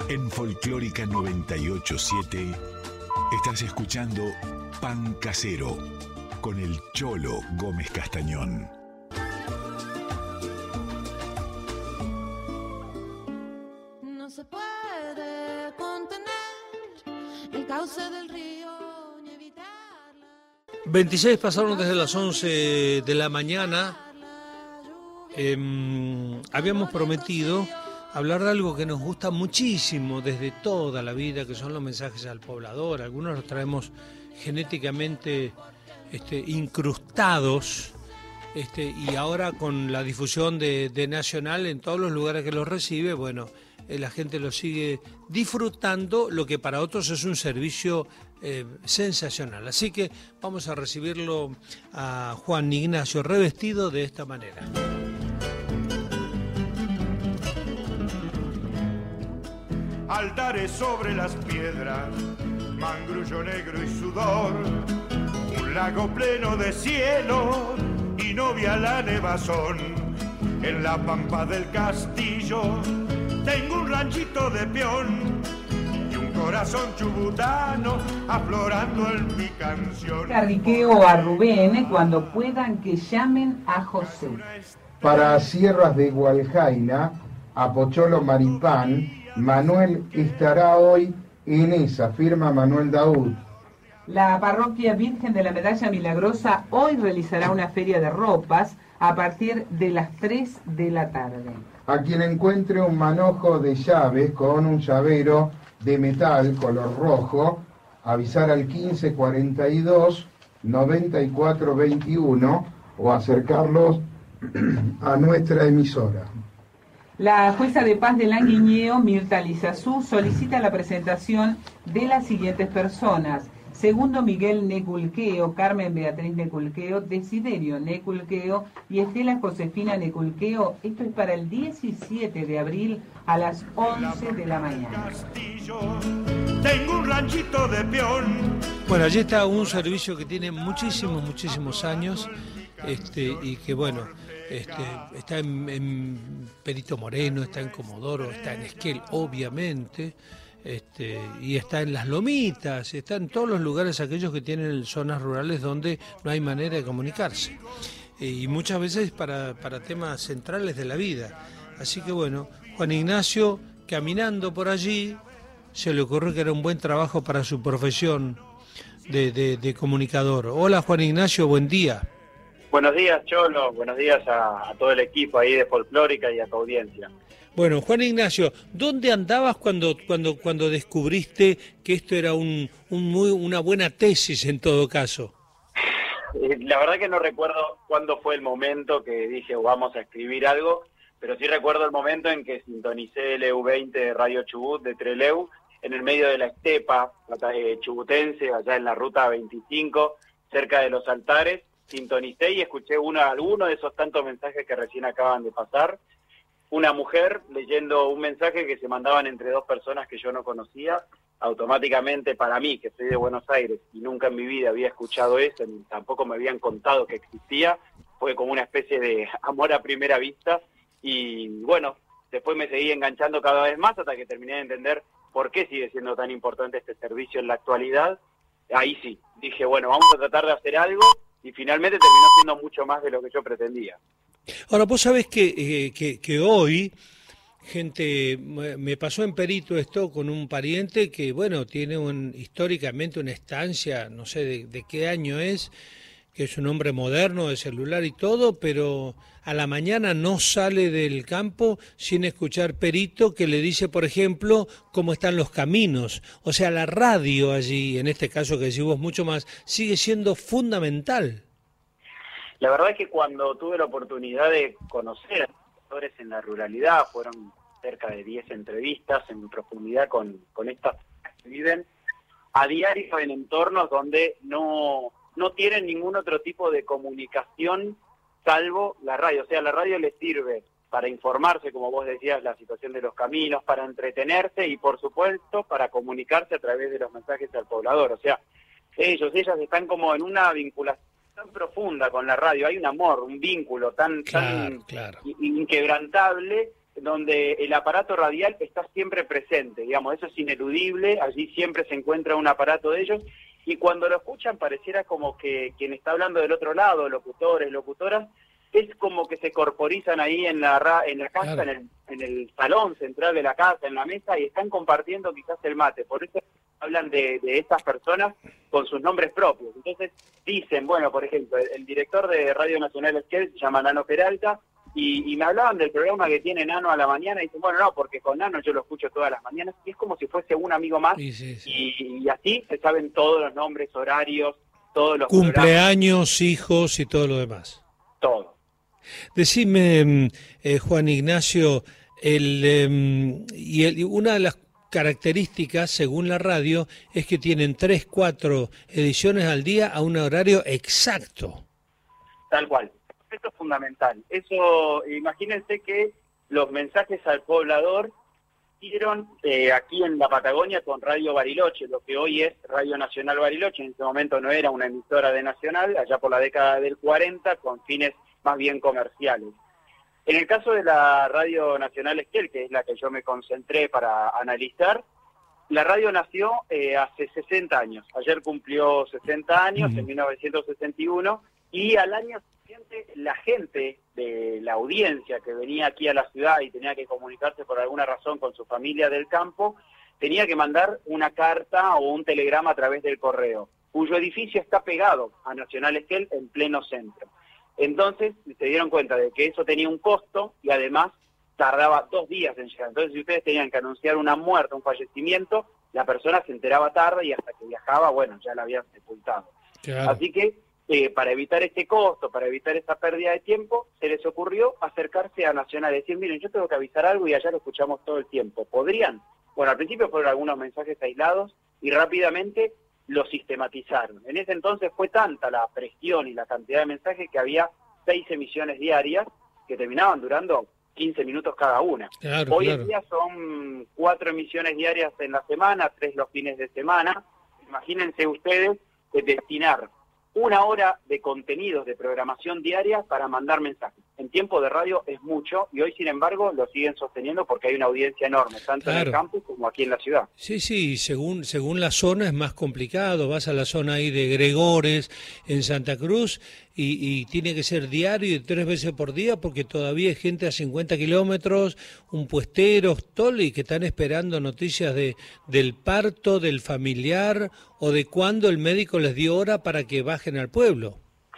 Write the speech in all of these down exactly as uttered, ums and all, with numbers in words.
En Folclórica noventa y ocho siete estás escuchando Pan Casero con el Cholo Gómez Castañón. No se puede contener el cauce del río ni evitarla. veintiséis pasaron desde las once de la mañana. Eh, habíamos prometido hablar de algo que nos gusta muchísimo desde toda la vida, que son los mensajes al poblador. Algunos los traemos genéticamente este, incrustados, este, y ahora con la difusión de, de Nacional en todos los lugares que los recibe, bueno, eh, la gente lo sigue disfrutando, lo que para otros es un servicio eh, sensacional. Así que vamos a recibirlo a Juan Ignacio revestido de esta manera. Altares sobre las piedras, mangrullo negro y sudor, un lago pleno de cielo y novia la nevazón. En la pampa del castillo tengo un ranchito de peón y un corazón chubutano aflorando en mi canción. Carriqueo a Rubén cuando puedan que llamen a José. Para Sierras de Gualjaina, a Pocholo Maripán, Manuel estará hoy en esa, firma Manuel Daud. La parroquia Virgen de la Medalla Milagrosa hoy realizará una feria de ropas a partir de las tres de la tarde. A quien encuentre un manojo de llaves con un llavero de metal color rojo, avisar al quince cuarenta y dos noventa y cuatro veintiuno o acercarlos a nuestra emisora. La jueza de paz de Languiñeo, Mirta Lizazú, solicita la presentación de las siguientes personas: Segundo Miguel Neculqueo, Carmen Beatriz Neculqueo, Desiderio Neculqueo y Estela Josefina Neculqueo. Esto es para el diecisiete de abril a las once de la mañana. Tengo un ranchito de peón. Bueno, allí está un servicio que tiene muchísimos, muchísimos años, este, y que bueno, este, está en, en Perito Moreno, está en Comodoro, está en Esquel, obviamente, este, y está en Las Lomitas, está en todos los lugares aquellos que tienen zonas rurales donde no hay manera de comunicarse, y muchas veces para, para temas centrales de la vida. Así que bueno, Juan Ignacio, caminando por allí, se le ocurrió que era un buen trabajo para su profesión de, de, de comunicador. Hola Juan Ignacio, buen día. Buenos días, Cholo, buenos días a, a todo el equipo ahí de Folclórica y a tu audiencia. Bueno, Juan Ignacio, ¿dónde andabas cuando cuando cuando descubriste que esto era un, un muy, una buena tesis en todo caso? La verdad que no recuerdo cuándo fue el momento que dije vamos a escribir algo, pero sí recuerdo el momento en que sintonicé el E U veinte de Radio Chubut de Trelew, en el medio de la estepa chubutense, allá en la ruta veinticinco, cerca de los altares. Sintonicé y escuché uno, alguno de esos tantos mensajes que recién acaban de pasar. Una mujer leyendo un mensaje que se mandaban entre dos personas que yo no conocía. Automáticamente para mí, que soy de Buenos Aires y nunca en mi vida había escuchado eso, ni tampoco me habían contado que existía, fue como una especie de amor a primera vista. Y bueno, después me seguí enganchando cada vez más hasta que terminé de entender por qué sigue siendo tan importante este servicio en la actualidad. Ahí sí, dije, bueno, vamos a tratar de hacer algo. Y finalmente terminó siendo mucho más de lo que yo pretendía. Ahora, vos sabés que, eh, que, que hoy, gente, me pasó en Perito esto con un pariente que, bueno, tiene un, históricamente una estancia, no sé de, de qué año es, que es un hombre moderno, de celular y todo, pero a la mañana no sale del campo sin escuchar Perito que le dice, por ejemplo, cómo están los caminos. O sea, la radio allí, en este caso que decís vos mucho más, sigue siendo fundamental. La verdad es que cuando tuve la oportunidad de conocer a actores en la ruralidad, fueron cerca de diez entrevistas en profundidad con, con estas personas que viven a diario en entornos donde no... no tienen ningún otro tipo de comunicación salvo la radio. O sea, la radio les sirve para informarse, como vos decías, la situación de los caminos, para entretenerse y, por supuesto, para comunicarse a través de los mensajes al poblador. O sea, ellos, ellas están como en una vinculación tan profunda con la radio. Hay un amor, un vínculo tan, claro, tan claro. inquebrantable donde el aparato radial está siempre presente, digamos, eso es ineludible, allí siempre se encuentra un aparato de ellos, y cuando lo escuchan pareciera como que quien está hablando del otro lado, locutores, locutoras, es como que se corporizan ahí en la ra en la casa, claro. en, el, en el salón central de la casa, en la mesa, y están compartiendo quizás el mate. Por eso hablan de, de estas personas con sus nombres propios. Entonces dicen, bueno, por ejemplo, el, el director de Radio Nacional Esquel se llama Nano Peralta, y, y me hablaban del programa que tiene Nano a la mañana, y dicen, bueno, no, porque con Nano yo lo escucho todas las mañanas, y es como si fuese un amigo más, sí, sí, sí. Y, y así se saben todos los nombres, horarios, todos los cumpleaños, programas. Hijos y todo lo demás. Todo. Decime, eh, Juan Ignacio, el, eh, y el, una de las características, según la radio, es que tienen tres, cuatro ediciones al día a un horario exacto. Tal cual. Eso es fundamental. Eso, imagínense que los mensajes al poblador hicieron eh, aquí en la Patagonia con Radio Bariloche, lo que hoy es Radio Nacional Bariloche. En ese momento no era una emisora de Nacional, allá por la década del cuarenta, con fines más bien comerciales. En el caso de la Radio Nacional Esquel, que es la que yo me concentré para analizar, la radio nació eh, hace sesenta años. Ayer cumplió sesenta años, uh-huh. en mil novecientos sesenta y uno, y al año siguiente la gente de la audiencia que venía aquí a la ciudad y tenía que comunicarse por alguna razón con su familia del campo, tenía que mandar una carta o un telegrama a través del correo, cuyo edificio está pegado a Nacional Esquel en pleno centro. Entonces se dieron cuenta de que eso tenía un costo y además tardaba dos días en llegar. Entonces si ustedes tenían que anunciar una muerte, un fallecimiento, la persona se enteraba tarde y hasta que viajaba, bueno, ya la habían sepultado. Claro. Así que eh, para evitar este costo, para evitar esa pérdida de tiempo, se les ocurrió acercarse a Nacional y decir, miren, yo tengo que avisar algo y allá lo escuchamos todo el tiempo. ¿Podrían? Bueno, al principio fueron algunos mensajes aislados y rápidamente lo sistematizaron. En ese entonces fue tanta la presión y la cantidad de mensajes que había seis emisiones diarias que terminaban durando quince minutos cada una. Claro, Hoy claro. en día son cuatro emisiones diarias en la semana, tres los fines de semana. Imagínense ustedes de destinar una hora de contenidos de programación diaria para mandar mensajes. En tiempo de radio es mucho y hoy, sin embargo, lo siguen sosteniendo porque hay una audiencia enorme, tanto claro. en el campus como aquí en la ciudad. Sí, sí, según según la zona es más complicado. Vas a la zona ahí de Gregores, en Santa Cruz, y, y tiene que ser diario y tres veces por día porque todavía hay gente a cincuenta kilómetros, un puestero, toli, que están esperando noticias de del parto, del familiar o de cuándo el médico les dio hora para que bajen al pueblo.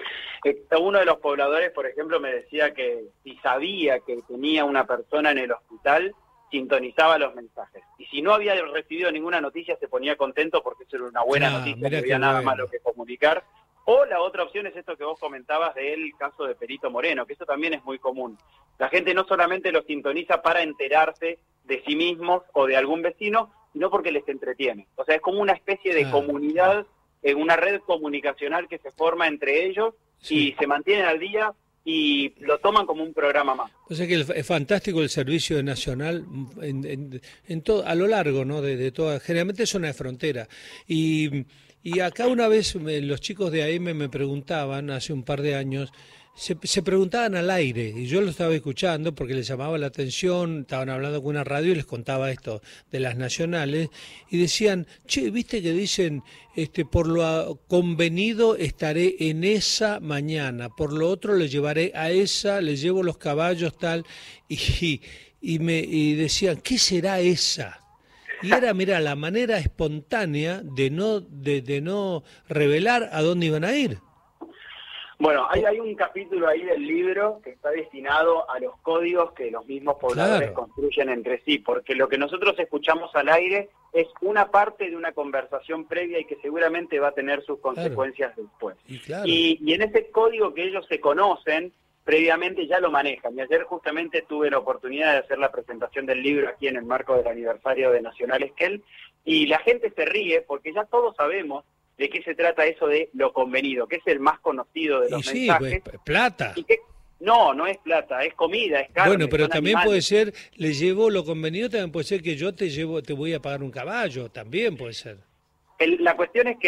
Uno de los pobladores, por ejemplo, me decía que si sabía que tenía una persona en el hospital, sintonizaba los mensajes. Y si no había recibido ninguna noticia, se ponía contento porque eso era una buena ah, noticia, no había nada bueno. malo que comunicar. O la otra opción es esto que vos comentabas del caso de Perito Moreno, que eso también es muy común. La gente no solamente lo sintoniza para enterarse de sí mismos o de algún vecino, sino porque les entretiene. O sea, es como una especie de ah, comunidad, eh, una red comunicacional que se forma entre ellos, sí. y se mantienen al día y lo toman como un programa más. O sea que es fantástico el servicio nacional en, en, en todo, a lo largo, ¿no? De, de toda, generalmente zona de frontera. Y, y acá una vez los chicos de A M me preguntaban, hace un par de años, se, se preguntaban al aire, y yo lo estaba escuchando porque les llamaba la atención, estaban hablando con una radio y les contaba esto de las nacionales, y decían, che, ¿viste que dicen, este, por lo convenido estaré en esa mañana, por lo otro le llevaré a esa, le llevo los caballos, tal, y, y, me, y decían, ¿qué será esa? Y era, mira, la manera espontánea de no, de, de no revelar a dónde iban a ir. Bueno, hay, hay un capítulo ahí del libro que está destinado a los códigos que los mismos pobladores claro. construyen entre sí, porque lo que nosotros escuchamos al aire es una parte de una conversación previa y que seguramente va a tener sus consecuencias claro. después. Y, claro. y, y en ese código que ellos se conocen, previamente ya lo manejan. Y ayer justamente tuve la oportunidad de hacer la presentación del libro aquí en el marco del aniversario de Nacional Esquel, y la gente se ríe porque ya todos sabemos de qué se trata eso de lo convenido, que es el más conocido de los y mensajes. Sí, pues, plata. Y que, no, no es plata, es comida, es carne. Bueno, pero también animales. Puede ser, le llevo lo convenido, también puede ser que yo te llevo, te voy a pagar un caballo, también puede ser. El, la cuestión es que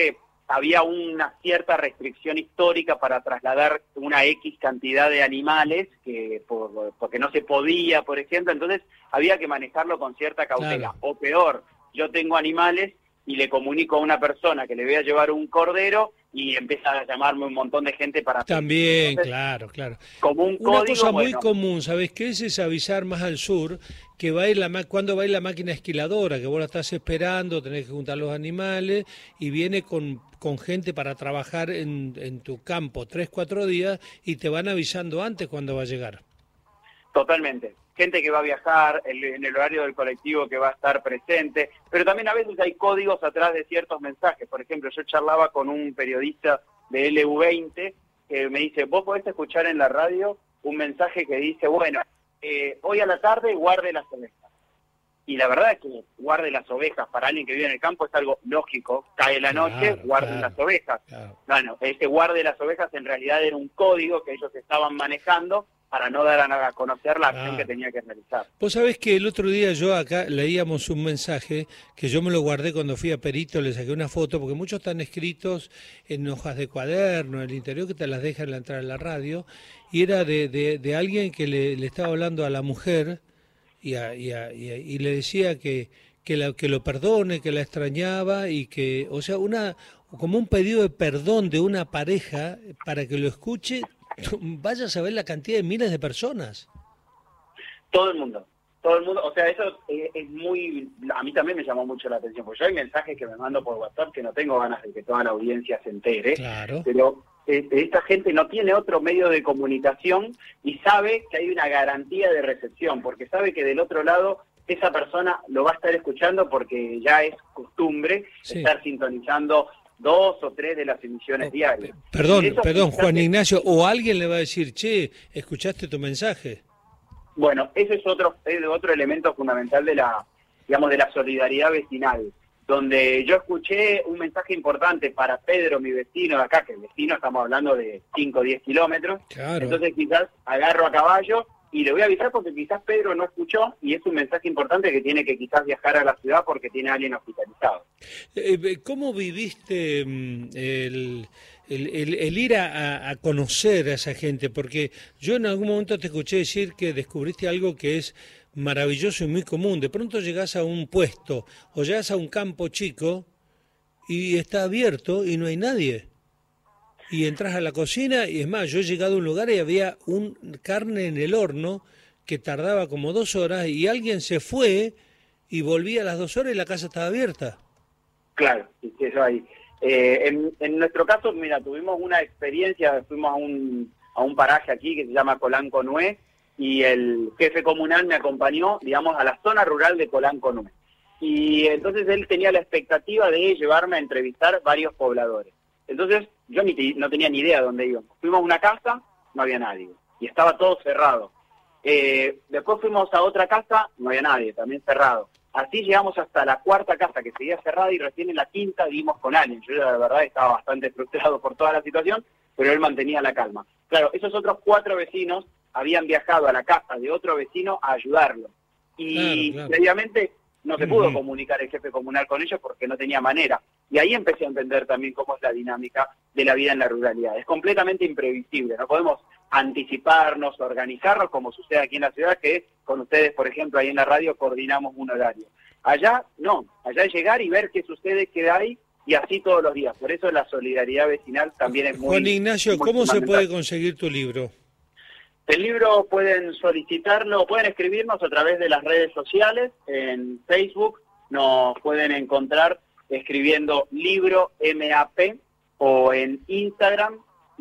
había una cierta restricción histórica para trasladar una X cantidad de animales, que por, porque no se podía, por ejemplo, entonces había que manejarlo con cierta cautela. Claro. O peor, yo tengo animales y le comunico a una persona que le voy a llevar un cordero y empieza a llamarme un montón de gente para... También, entonces, claro, claro. Como un Una código, cosa muy bueno, común, ¿sabes qué es? Es avisar más al sur que va a ir la cuando va a ir la máquina esquiladora, que vos la estás esperando, tenés que juntar los animales y viene con, con gente para trabajar en, en tu campo tres, cuatro días y te van avisando antes cuando va a llegar. Totalmente. Gente que va a viajar, el, en el horario del colectivo que va a estar presente, pero también a veces hay códigos atrás de ciertos mensajes. Por ejemplo, yo charlaba con un periodista de L U veinte que me dice, vos podés escuchar en la radio un mensaje que dice, bueno, eh, hoy a la tarde guarde las ovejas. Y la verdad es que guarde las ovejas para alguien que vive en el campo es algo lógico. Cae la noche, claro, guarden claro, las ovejas. Claro. Bueno, ese guarde las ovejas en realidad era un código que ellos estaban manejando para no dar a conocer la acción ah. que tenía que realizar. Vos sabés que el otro día yo acá leíamos un mensaje que yo me lo guardé cuando fui a Perito, le saqué una foto, porque muchos están escritos en hojas de cuaderno, en el interior que te las dejan en la entrada de la radio, y era de, de, de alguien que le, le estaba hablando a la mujer y, a, y, a, y, a, y le decía que, que, la, que lo perdone, que la extrañaba y que, o sea, una como un pedido de perdón de una pareja para que lo escuche. Vaya a saber la cantidad de miles de personas. Todo el mundo, todo el mundo, o sea, eso es, es muy, a mí también me llamó mucho la atención, porque yo hay mensajes que me mando por WhatsApp que no tengo ganas de que toda la audiencia se entere, claro. Pero eh, esta gente no tiene otro medio de comunicación y sabe que hay una garantía de recepción, porque sabe que del otro lado esa persona lo va a estar escuchando porque ya es costumbre sí. estar sintonizando dos o tres de las emisiones oh, diarias. Perdón, perdón, Juan Ignacio, o alguien le va a decir, che, ¿escuchaste tu mensaje? Bueno, ese es otro, es otro elemento fundamental de la, digamos, de la solidaridad vecinal, donde yo escuché un mensaje importante para Pedro, mi vecino de acá, que el vecino estamos hablando de cinco o diez kilómetros, claro. Entonces quizás agarro a caballo y le voy a avisar porque quizás Pedro no escuchó y es un mensaje importante que tiene que quizás viajar a la ciudad porque tiene a alguien hospitalizado. ¿Cómo viviste el, el, el, el ir a, a conocer a esa gente? Porque yo en algún momento te escuché decir que descubriste algo que es maravilloso y muy común. De pronto llegás a un puesto o llegas a un campo chico y está abierto y no hay nadie. Y entras a la cocina y es más, yo he llegado a un lugar y había un carne en el horno que tardaba como dos horas y alguien se fue y volvía a las dos horas y la casa estaba abierta. Claro, eso ahí. Eh, en, en nuestro caso, mira, tuvimos una experiencia, fuimos a un, a un paraje aquí que se llama Colanco Nué y el jefe comunal me acompañó, digamos, a la zona rural de Colanco Nué. Y entonces él tenía la expectativa de llevarme a entrevistar varios pobladores. Entonces yo ni te, no tenía ni idea de dónde íbamos. Fuimos a una casa, no había nadie, y estaba todo cerrado. Eh, después fuimos a otra casa, no había nadie, también cerrado. Así llegamos hasta la cuarta casa que seguía cerrada y recién en la quinta dimos con alguien. Yo la verdad estaba bastante frustrado por toda la situación, pero él mantenía la calma. Claro, esos otros cuatro vecinos habían viajado a la casa de otro vecino a ayudarlo. Y claro, claro. previamente no se pudo uh-huh. comunicar el jefe comunal con ellos porque no tenía manera. Y ahí empecé a entender también cómo es la dinámica de la vida en la ruralidad. Es completamente imprevisible, no podemos anticiparnos, organizarnos como sucede aquí en la ciudad, que con ustedes, por ejemplo, ahí en la radio coordinamos un horario. Allá no, allá es llegar y ver qué sucede, qué hay, y así todos los días. Por eso la solidaridad vecinal también es muy... Juan Ignacio, muy ¿cómo se puede conseguir tu libro? El libro pueden solicitarlo, pueden escribirnos a través de las redes sociales, en Facebook nos pueden encontrar escribiendo libro M A P o en Instagram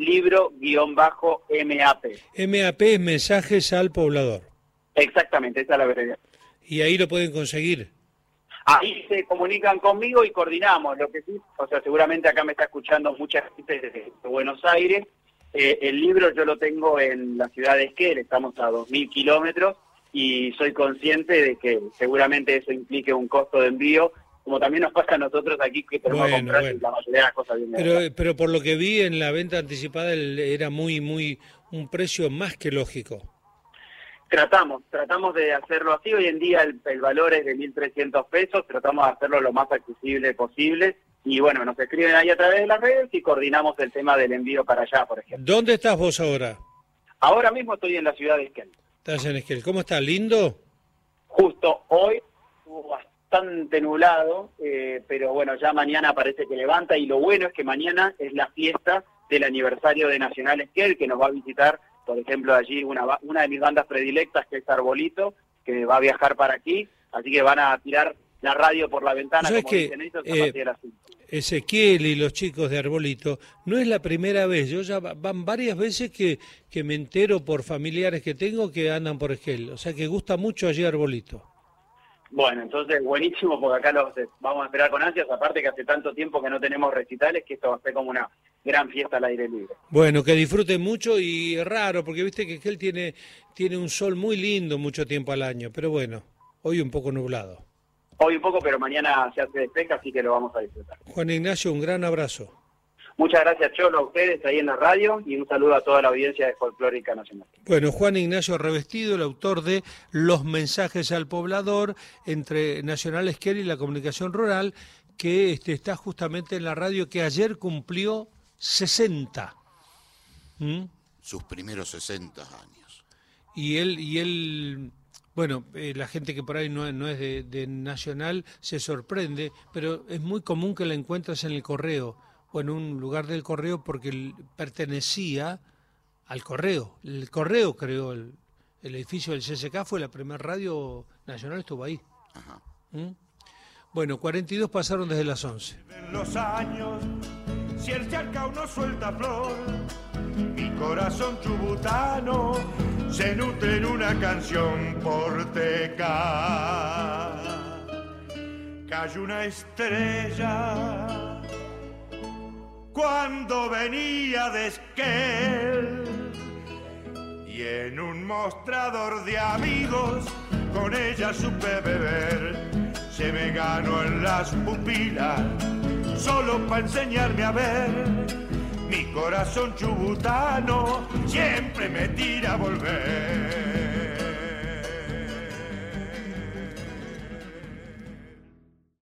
libro-M A P. M A P es mensajes al poblador. Exactamente, esa es la verdad. Y ahí lo pueden conseguir. Ahí se comunican conmigo y coordinamos, lo que sí, o sea, seguramente acá me está escuchando mucha gente de Buenos Aires. Eh, el libro yo lo tengo en la ciudad de Esquel, estamos a dos mil kilómetros y soy consciente de que seguramente eso implique un costo de envío, como también nos pasa a nosotros aquí que tenemos bueno, que comprar bueno. la mayoría de las cosas bien. Pero, pero por lo que vi en la venta anticipada era muy, muy un precio más que lógico. Tratamos, tratamos de hacerlo así. Hoy en día el, el valor es de mil trescientos pesos, tratamos de hacerlo lo más accesible posible. Y bueno, nos escriben ahí a través de las redes y coordinamos el tema del envío para allá, por ejemplo. ¿Dónde estás vos ahora? Ahora mismo estoy en la ciudad de Esquel. Estás en Esquel. ¿Cómo está? ¿Lindo? Justo hoy estuvo bastante nublado, eh, pero bueno, ya mañana parece que levanta, y lo bueno es que mañana es la fiesta del aniversario de Nacional Esquel, que nos va a visitar, por ejemplo, allí una, una de mis bandas predilectas, que es Arbolito, que va a viajar para aquí, así que van a tirar la radio por la ventana, como que, dicen ellos, a eh, partir de las cinco. Ezequiel y los chicos de Arbolito, no es la primera vez, yo ya van varias veces que, que me entero por familiares que tengo que andan por Esquel, o sea que gusta mucho allí Arbolito. Bueno, entonces buenísimo, porque acá los vamos a esperar con ansias, aparte que hace tanto tiempo que no tenemos recitales, que esto va a ser como una gran fiesta al aire libre. Bueno, que disfruten mucho, y es raro, porque viste que Esquel tiene, tiene un sol muy lindo mucho tiempo al año, pero bueno, hoy un poco nublado. Hoy un poco, pero mañana se hace despeja, así que lo vamos a disfrutar. Juan Ignacio, un gran abrazo. Muchas gracias, Cholo, a ustedes ahí en la radio, y un saludo a toda la audiencia de Folclórica Nacional. Bueno, Juan Ignacio Revestido, el autor de Los mensajes al poblador, entre Nacional Esquel y la comunicación rural, que este, está justamente en la radio, que ayer cumplió sesenta. ¿Mm? Sus primeros sesenta años. Y él... Y él Bueno, eh, la gente que por ahí no, no es de, de Nacional se sorprende, pero es muy común que la encuentres en el Correo o en un lugar del Correo, porque el, pertenecía al Correo. El Correo creó el, el edificio del C S K, fue la primera radio nacional, estuvo ahí. Ajá. ¿Mm? Bueno, cuarenta y dos pasaron desde las once. En los años, si el charcao no suelta flor, mi corazón chubutano se nutre en una canción porteca. Cayó una estrella cuando venía de Esquel, y en un mostrador de amigos con ella supe beber. Se me ganó en las pupilas solo para enseñarme a ver. Mi corazón chubutano siempre me tira a volver.